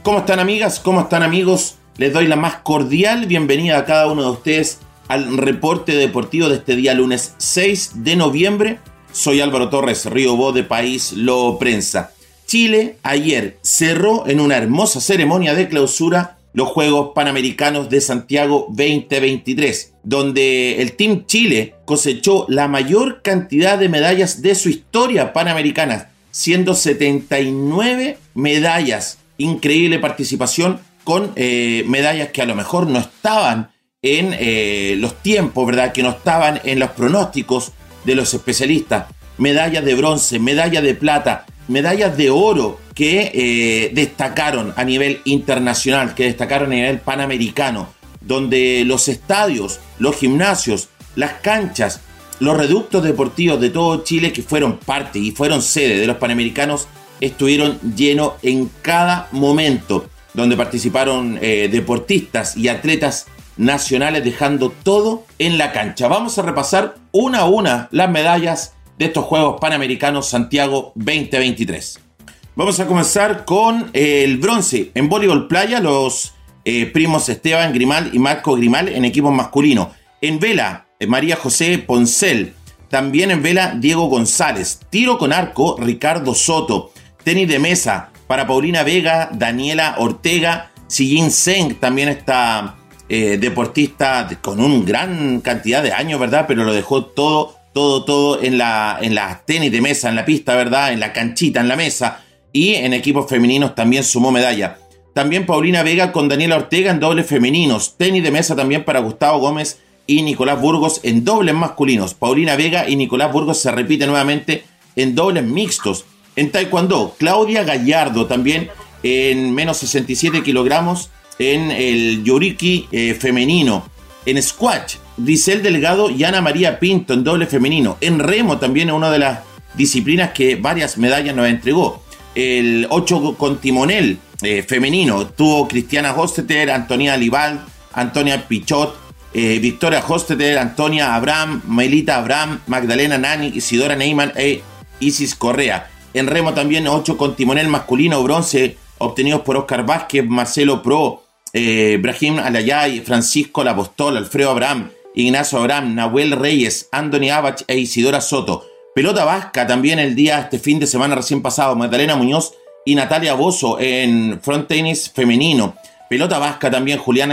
¿Cómo están, amigas? ¿Cómo están, amigos? Les doy la más cordial bienvenida a cada uno de ustedes al reporte deportivo de este día lunes 6 de noviembre. Soy Álvaro Torres, Río Voz de País Lo Prensa. Chile ayer cerró en una hermosa ceremonia de clausura los Juegos Panamericanos de Santiago 2023, donde el Team Chile cosechó la mayor cantidad de medallas de su historia panamericana, siendo 79 medallas. Increíble participación con medallas que a lo mejor no estaban en los tiempos, ¿verdad? Que no estaban en los pronósticos de los especialistas. Medallas de bronce, medallas de plata, medallas de oro que destacaron a nivel internacional, que destacaron a nivel panamericano, donde los estadios, los gimnasios, las canchas, los reductos deportivos de todo Chile que fueron parte y fueron sede de los Panamericanos estuvieron llenos en cada momento, donde participaron deportistas y atletas nacionales dejando todo en la cancha. Vamos a repasar una a una las medallas de estos Juegos Panamericanos Santiago 2023. Vamos a comenzar con el bronce en voleibol playa, los primos Esteban Grimal y Marco Grimal en equipos masculinos. En vela, María José Poncel. También en vela, Diego González. Tiro con arco, Ricardo Soto. Tenis de mesa para Paulina Vega, Daniela Ortega. Sijin Zeng también está deportista con una gran cantidad de años, ¿verdad? Pero lo dejó todo en la tenis de mesa, en la pista, ¿verdad? En la canchita, en la mesa. Y en equipos femeninos también sumó medalla. También Paulina Vega con Daniela Ortega en dobles femeninos. Tenis de mesa también para Gustavo Gómez y Nicolás Burgos en dobles masculinos. Paulina Vega y Nicolás Burgos se repiten nuevamente en dobles mixtos. En taekwondo, Claudia Gallardo también en menos 67 kilogramos en el yoriki femenino. En squash, Grisel Delgado y Ana María Pinto en doble femenino. En remo también una de las disciplinas que varias medallas nos entregó. El 8 con timonel femenino tuvo Cristiana Hostetter, Antonia Lival, Antonia Pichot, Victoria Hostetter, Antonia Abraham, Melita Abraham, Magdalena Nani, Isidora Neyman e Isis Correa. En remo también 8 con timonel masculino, bronce obtenidos por Oscar Vázquez, Marcelo Pro, Brahim Alayay, Francisco Lapostol, Alfredo Abraham, Ignacio Abraham, Nahuel Reyes, Anthony Abach e Isidora Soto. Pelota vasca también este fin de semana recién pasado, Magdalena Muñoz y Natalia Bozo en front tenis femenino. Pelota vasca también Julián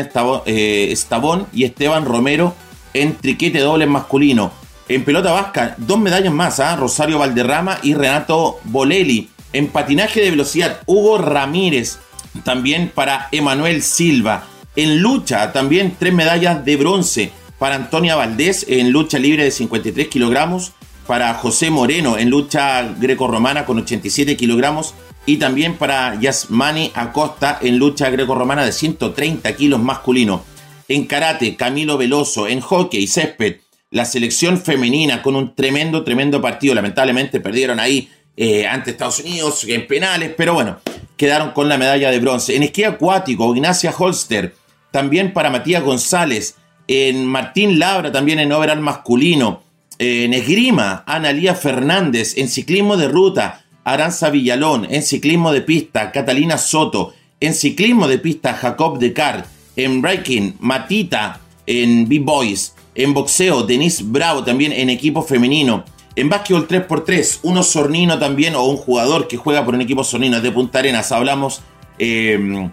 Estabón y Esteban Romero en triquete doble masculino. En pelota vasca, 2 medallas más, Rosario Valderrama y Renato Bolelli. En patinaje de velocidad, Hugo Ramírez, también para Emanuel Silva. En lucha, también 3 medallas de bronce para Antonia Valdés en lucha libre de 53 kilogramos, para José Moreno en lucha grecorromana con 87 kilogramos y también para Yasmani Acosta en lucha grecorromana de 130 kilos masculino. En karate, Camilo Veloso. En hockey y césped, la selección femenina con un tremendo partido. Lamentablemente perdieron ahí ante Estados Unidos en penales, pero bueno, quedaron con la medalla de bronce. En esquí acuático, Ignacia Holster, también para Matías González. En Martín Labra, también en overall masculino. En esgrima, Analía Fernández. En ciclismo de ruta, Aranza Villalón. En ciclismo de pista, Catalina Soto. En ciclismo de pista, Jacob Decar. En breaking, Matita. En B-Boys. En boxeo, Denise Bravo también en equipo femenino. En básquetbol 3x3, un osornino también, o un jugador que juega por un equipo osornino de Punta Arenas. Hablamos, de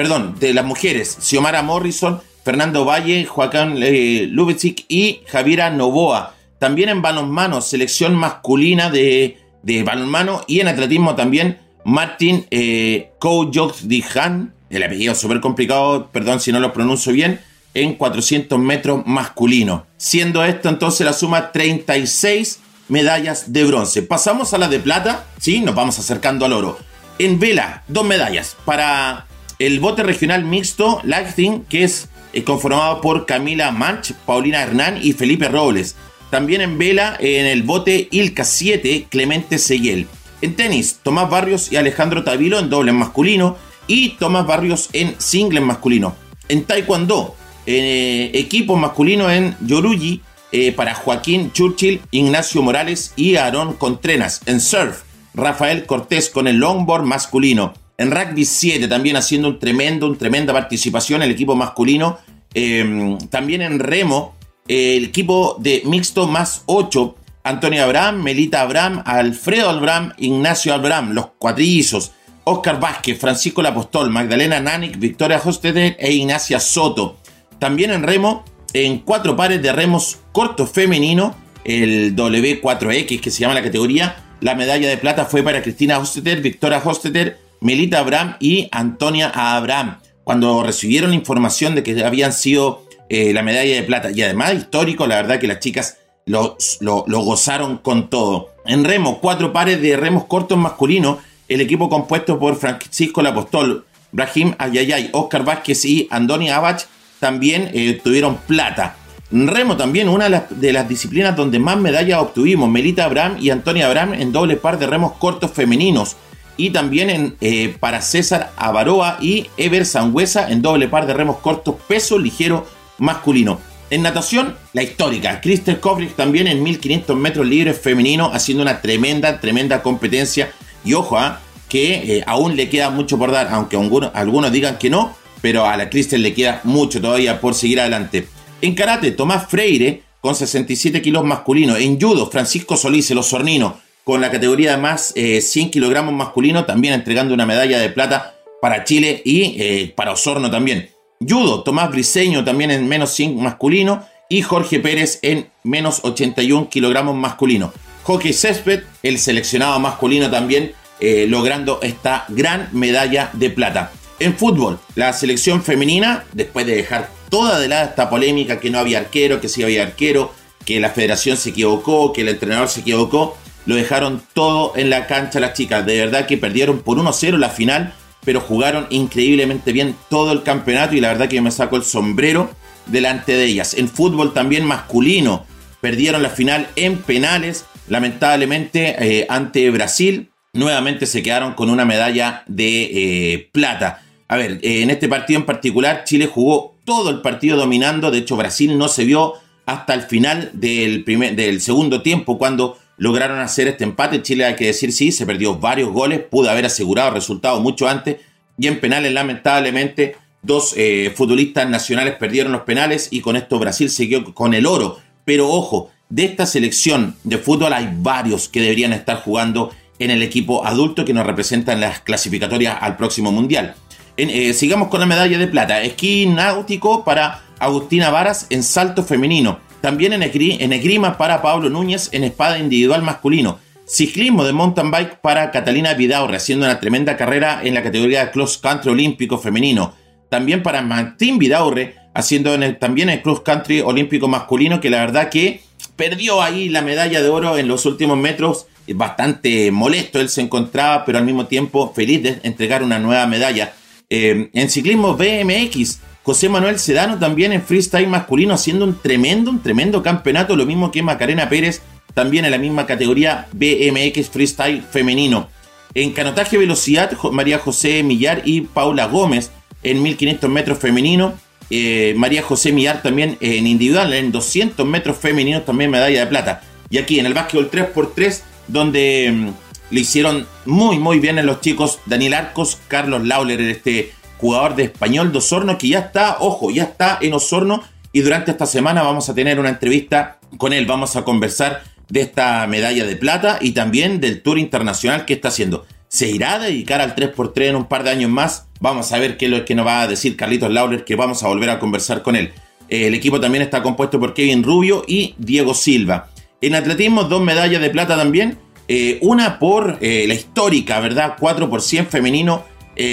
las mujeres, Xiomara Morrison, Fernando Valle, Joaquín Lubitzik y Javiera Novoa. También en balonmano, selección masculina de balonmano. Y en atletismo también, Martin Koujokdihan, el apellido súper complicado, perdón si no lo pronuncio bien, en 400 metros masculino. Siendo esto entonces la suma 36 medallas de bronce. Pasamos a la de plata, ¿sí? Nos vamos acercando al oro. En vela, 2 medallas para el bote regional mixto Lagting, que es conformado por Camila Manch, Paulina Hernán y Felipe Robles. También en vela, en el bote Ilka 7, Clemente Seguel. En tenis, Tomás Barrios y Alejandro Tavilo en doble masculino y Tomás Barrios en single masculino. En taekwondo, equipo masculino en Yorugi, para Joaquín Churchill, Ignacio Morales y Aarón Contreras. En surf, Rafael Cortés con el longboard masculino. En rugby 7 también haciendo tremenda participación el equipo masculino. También en remo, el equipo de mixto más 8, Antonio Abraham, Melita Abraham, Alfredo Abraham, Ignacio Abraham, los cuatrillizos, Oscar Vázquez, Francisco Lapostol, Magdalena Nanik, Victoria Hostetter e Ignacia Soto. También en remo, en 4 pares de remos cortos femenino, el W4X que se llama la categoría, la medalla de plata fue para Cristina Hostetter, Victoria Hostetter, Melita Abraham y Antonia Abraham, cuando recibieron información de que habían sido la medalla de plata. Y además histórico, la verdad que las chicas lo gozaron con todo. En remo, 4 pares de remos cortos masculinos, el equipo compuesto por Francisco Lapostol, Brahim Ayayay, Oscar Vázquez y Andoni Abach también tuvieron plata. En remo también, una de las disciplinas donde más medallas obtuvimos, Melita Abraham y Antonia Abraham en doble par de remos cortos femeninos. Y también para César Avaroa y Ever Sangüesa en doble par de remos cortos peso ligero masculino. En natación, la histórica Kristen Kovrig también en 1500 metros libres femenino, haciendo una tremenda competencia. Y ojo, que aún le queda mucho por dar, aunque algunos digan que no, pero a la Kristen le queda mucho todavía por seguir adelante. En karate, Tomás Freire con 67 kilos masculino. En judo, Francisco Solís, el osornino, con la categoría de más 100 kilogramos masculino, también entregando una medalla de plata para Chile y para Osorno también. Judo, Tomás Briceño también en menos 100 masculino y Jorge Pérez en menos 81 kilogramos masculino. Hockey césped, el seleccionado masculino también logrando esta gran medalla de plata. En fútbol, la selección femenina, después de dejar toda de lado esta polémica que no había arquero, que sí había arquero, que la federación se equivocó, que el entrenador se equivocó, lo dejaron todo en la cancha las chicas. De verdad que perdieron por 1-0 la final, pero jugaron increíblemente bien todo el campeonato y la verdad que me saco el sombrero delante de ellas. En fútbol también masculino, perdieron la final en penales, lamentablemente ante Brasil. Nuevamente se quedaron con una medalla de plata. A ver, en este partido en particular, Chile jugó todo el partido dominando. De hecho, Brasil no se vio hasta el final del segundo tiempo, cuando lograron hacer este empate. Chile, hay que decir, sí, se perdió varios goles, pudo haber asegurado el resultado mucho antes, y en penales, lamentablemente, 2 futbolistas nacionales perdieron los penales, y con esto Brasil siguió con el oro. Pero ojo, de esta selección de fútbol hay varios que deberían estar jugando en el equipo adulto que nos representa en las clasificatorias al próximo Mundial. Sigamos con la medalla de plata. Esquí náutico para Agustina Varas en salto femenino. También en esgrima para Pablo Núñez en espada individual masculino. Ciclismo de mountain bike para Catalina Vidaurre, haciendo una tremenda carrera en la categoría de cross country olímpico femenino. También para Martín Vidaurre, haciendo también el cross country olímpico masculino, que la verdad que perdió ahí la medalla de oro en los últimos metros. Bastante molesto él se encontraba, pero al mismo tiempo feliz de entregar una nueva medalla. En ciclismo BMX, José Manuel Sedano también en freestyle masculino, haciendo un tremendo campeonato, lo mismo que Macarena Pérez, también en la misma categoría BMX freestyle femenino. En canotaje velocidad, María José Millar y Paula Gómez en 1500 metros femenino. María José Millar también en individual, en 200 metros femeninos también medalla de plata. Y aquí en el básquetbol 3x3, donde le hicieron muy bien en los chicos Daniel Arcos, Carlos Lauler, este jugador de Español de Osorno, que ya está en Osorno, y durante esta semana vamos a tener una entrevista con él. Vamos a conversar de esta medalla de plata y también del tour internacional que está haciendo. ¿Se irá a dedicar al 3x3 en un par de años más? Vamos a ver qué es lo que nos va a decir Carlitos Lauler, que vamos a volver a conversar con él. El equipo también está compuesto por Kevin Rubio y Diego Silva. En atletismo, 2 medallas de plata también. Una por la histórica, ¿verdad? 4x100 femenino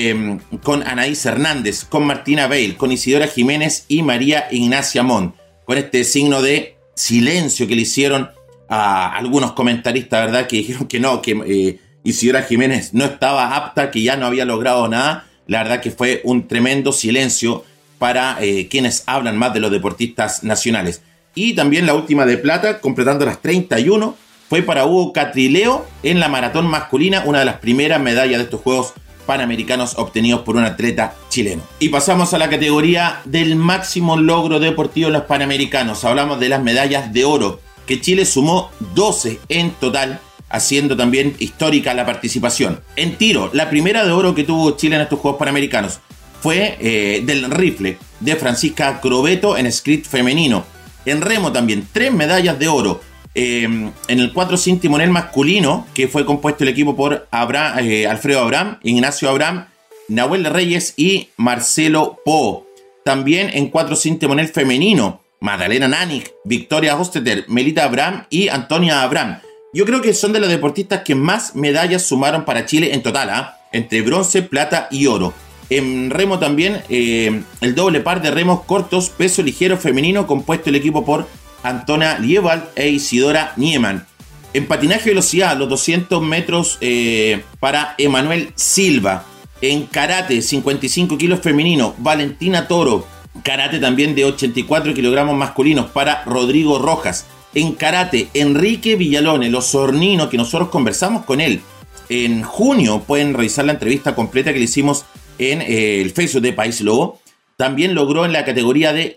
con Anaís Hernández, con Martina Bale, con Isidora Jiménez y María Ignacia Montt. Con este signo de silencio que le hicieron a algunos comentaristas, ¿verdad? Que dijeron que no, que Isidora Jiménez no estaba apta, que ya no había logrado nada. La verdad que fue un tremendo silencio para quienes hablan más de los deportistas nacionales. Y también la última de plata, completando las 31, fue para Hugo Catrileo en la maratón masculina, una de las primeras medallas de estos Juegos Panamericanos obtenidos por un atleta chileno. Y pasamos a la categoría del máximo logro deportivo en los Panamericanos. Hablamos de las medallas de oro, que Chile sumó 12 en total, haciendo también histórica la participación. En tiro, la primera de oro que tuvo Chile en estos Juegos Panamericanos fue del rifle de Francisca Crobeto en script femenino. En remo también, 3 medallas de oro. En el 4 sin timonel masculino, que fue compuesto el equipo por Alfredo Abraham, Ignacio Abraham, Nahuel de Reyes y Marcelo Po. También en 4 sin timonel femenino, Magdalena Nanik, Victoria Hostetter, Melita Abraham y Antonia Abraham. Yo creo que son de las deportistas que más medallas sumaron para Chile en total, entre bronce, plata y oro. En remo también, el doble par de remos cortos, peso ligero femenino, compuesto el equipo por Antona Liewald e Isidora Niemann. En patinaje velocidad, los 200 metros para Emanuel Silva. En karate, 55 kilos femenino, Valentina Toro. Karate también de 84 kilogramos masculinos para Rodrigo Rojas. En karate, Enrique Villalone, los Osornino, que nosotros conversamos con él en junio. Pueden revisar la entrevista completa que le hicimos en el Facebook de País Lobo. También logró en la categoría de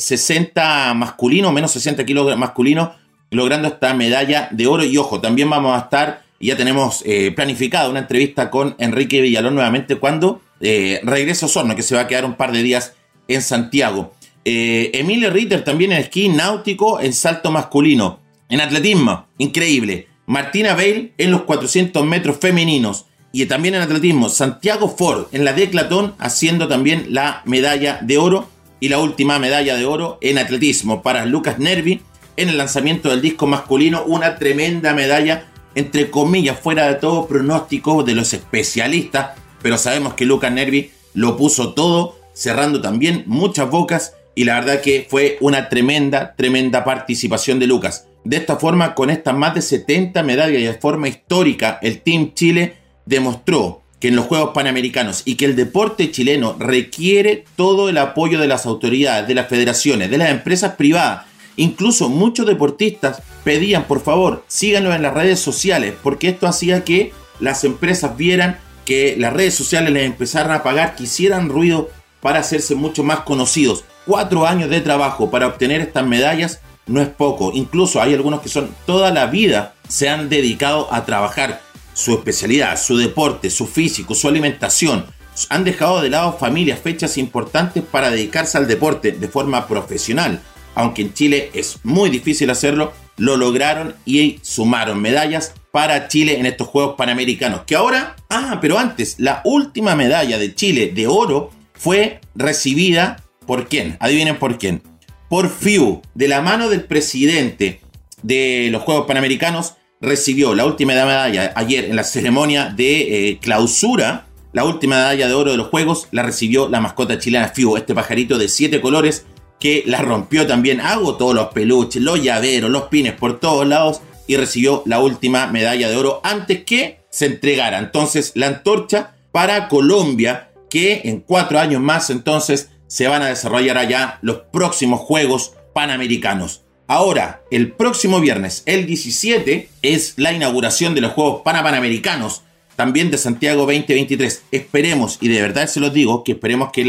60 masculino, menos 60 kilos masculino, logrando esta medalla de oro. Y ojo, también vamos a estar, ya tenemos planificada una entrevista con Enrique Villalón nuevamente cuando regrese a Osorno, que se va a quedar un par de días en Santiago. Emilia Ritter también en esquí náutico, en salto masculino. En atletismo, increíble, Martina Bale en los 400 metros femeninos. Y también en atletismo, Santiago Ford en la declatón, haciendo también la medalla de oro. Y la última medalla de oro en atletismo para Lucas Nervi en el lanzamiento del disco masculino. Una tremenda medalla, entre comillas, fuera de todo pronóstico de los especialistas. Pero sabemos que Lucas Nervi lo puso todo, cerrando también muchas bocas. Y la verdad que fue una tremenda participación de Lucas. De esta forma, con estas más de 70 medallas y de forma histórica, el Team Chile demostró que en los Juegos Panamericanos y que el deporte chileno requiere todo el apoyo de las autoridades, de las federaciones, de las empresas privadas. Incluso muchos deportistas pedían, por favor, síganlo en las redes sociales, porque esto hacía que las empresas vieran que las redes sociales les empezaran a pagar, que hicieran ruido para hacerse mucho más conocidos. 4 años de trabajo para obtener estas medallas no es poco. Incluso hay algunos que son toda la vida, se han dedicado a trabajar su especialidad, su deporte, su físico, su alimentación. Han dejado de lado familias, fechas importantes para dedicarse al deporte de forma profesional. Aunque en Chile es muy difícil hacerlo, lo lograron y sumaron medallas para Chile en estos Juegos Panamericanos. Que ahora, pero antes, la última medalla de Chile de oro fue recibida ¿por quién? Adivinen por quién. Por FIU, de la mano del presidente de los Juegos Panamericanos, recibió la última medalla ayer en la ceremonia de clausura. La última medalla de oro de los Juegos la recibió la mascota chilena FIU, este pajarito de 7 colores que la rompió también, agotó los peluches, los llaveros, los pines por todos lados y recibió la última medalla de oro antes que se entregara entonces la antorcha para Colombia, que en 4 años más entonces se van a desarrollar allá los próximos Juegos Panamericanos. Ahora, el próximo viernes, el 17, es la inauguración de los Juegos Panamericanos, también de Santiago 2023. Esperemos, y de verdad se los digo, que esperemos que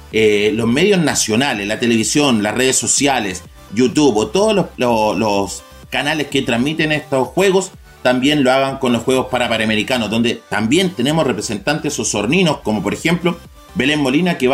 los medios nacionales, la televisión, las redes sociales, YouTube o todos los canales que transmiten estos juegos también lo hagan con los Juegos Panamericanos, donde también tenemos representantes osorninos, como por ejemplo Belén Molina, que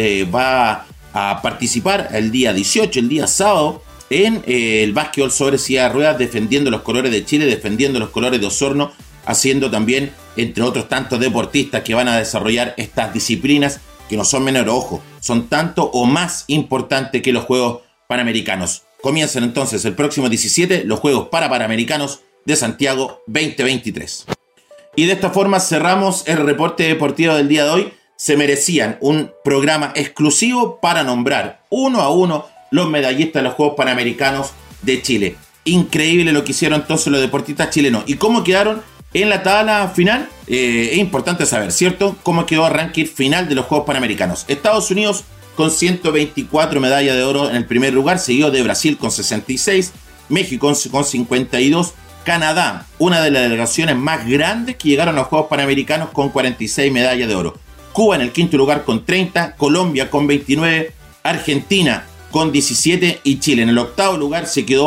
va a participar el día 18, el día sábado, en el básquetbol sobre silla de ruedas, defendiendo los colores de Chile, defendiendo los colores de Osorno, haciendo también, entre otros tantos deportistas que van a desarrollar estas disciplinas, que no son menores, ojo, son tanto o más importantes que los Juegos Panamericanos. Comienzan entonces el próximo 17 los Juegos Panamericanos de Santiago 2023. Y de esta forma cerramos el reporte deportivo del día de hoy. Se merecían un programa exclusivo para nombrar uno a uno los medallistas de los Juegos Panamericanos de Chile. Increíble lo que hicieron entonces los deportistas chilenos. ¿Y cómo quedaron en la tabla final? Es importante saber, ¿cierto? Cómo quedó el ranking final de los Juegos Panamericanos. Estados Unidos con 124 medallas de oro en el primer lugar, seguido de Brasil con 66, México con 52, Canadá, una de las delegaciones más grandes que llegaron a los Juegos Panamericanos, con 46 medallas de oro. Cuba en el quinto lugar con 30, Colombia con 29, Argentina con 17 y Chile en el octavo lugar se quedó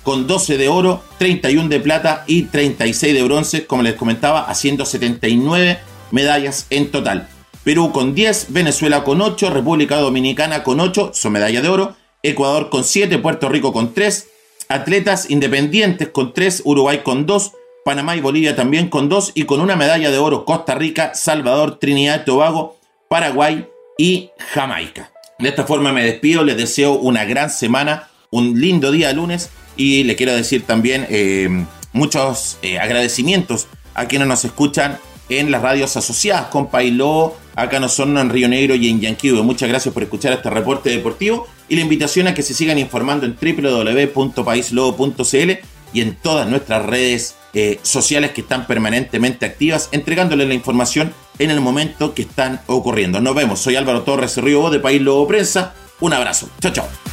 con 12 de oro, 31 de plata y 36 de bronce, como les comentaba, haciendo 79 medallas en total. Perú con 10, Venezuela con 8, República Dominicana con 8, son medallas de oro, Ecuador con 7, Puerto Rico con 3, atletas independientes con 3, Uruguay con 2, Panamá y Bolivia también con 2, y con una medalla de oro Costa Rica, Salvador, Trinidad y Tobago, Paraguay y Jamaica. De esta forma me despido, les deseo una gran semana, un lindo día lunes, y le quiero decir también muchos agradecimientos a quienes nos escuchan en las radios asociadas con País Lobo, acá en Osorno, en Río Negro y en Yanquihue. Muchas gracias por escuchar este reporte deportivo y la invitación a que se sigan informando en www.paislobo.cl y en todas nuestras redes sociales que están permanentemente activas, entregándoles la información en el momento que están ocurriendo. Nos vemos, soy Álvaro Torres Río Bo de País Lobo Prensa. Un abrazo, chao chao.